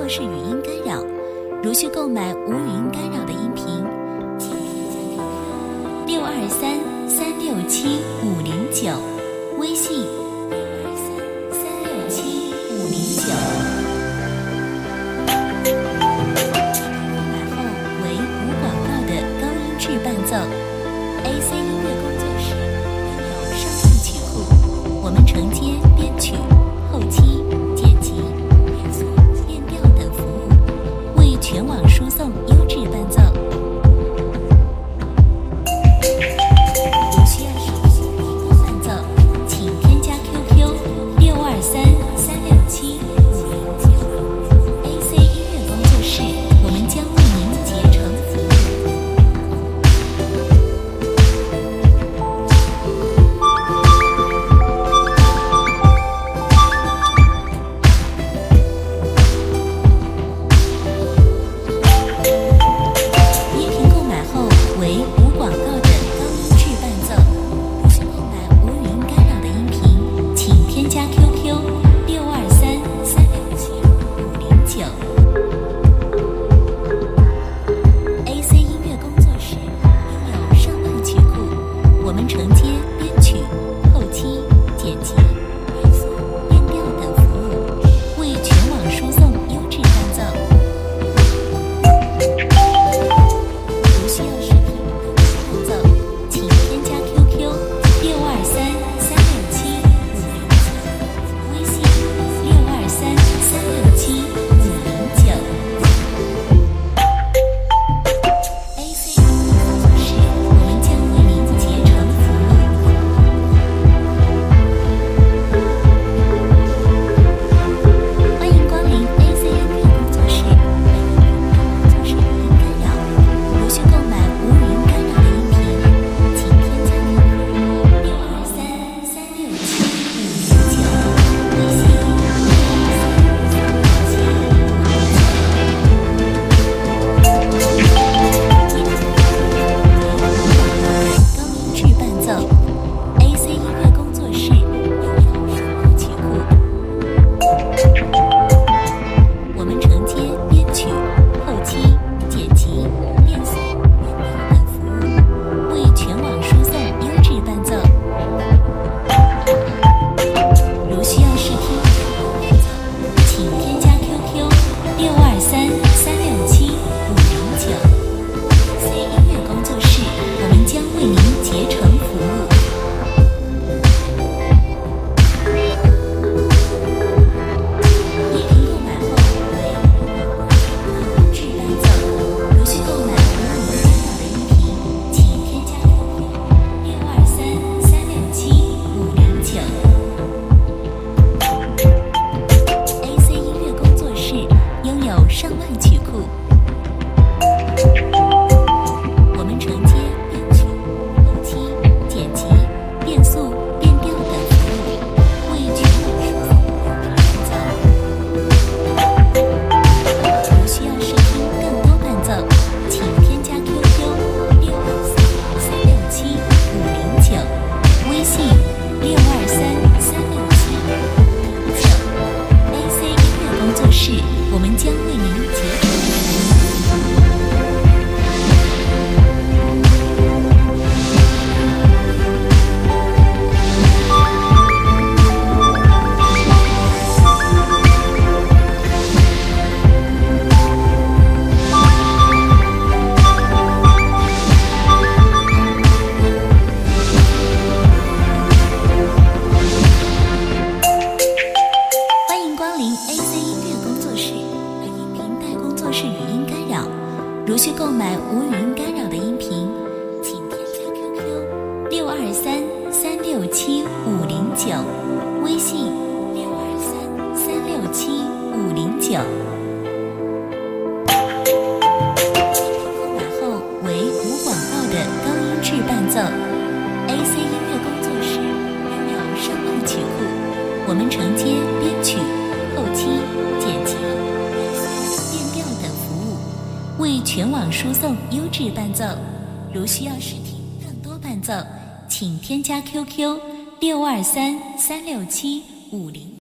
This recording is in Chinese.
室语音干扰。如需购买无语音干扰的音频，请添加623-367-509，微信623-367-509。购买后为无广告的高音质伴奏。AC 音乐工作室拥有上万曲库，我们承接编曲、后期、剪辑、变速、变调等服务，为全网输送优质伴奏。如需要使用伴奏，请添加 QQ 623-367-509。AC 音乐工作室，我们将为您竭诚服务。如需购买无语音干扰的音频，请添加 QQ 623-367-509，微信623-367-509。购买后为无广告的高音质伴奏。AC 音乐工作室拥有上万曲库，我们承接编曲、后期、剪辑、变调等服务，为全网输送优质伴奏。如需要试听更多伴奏，请添加 QQ 623-367-50。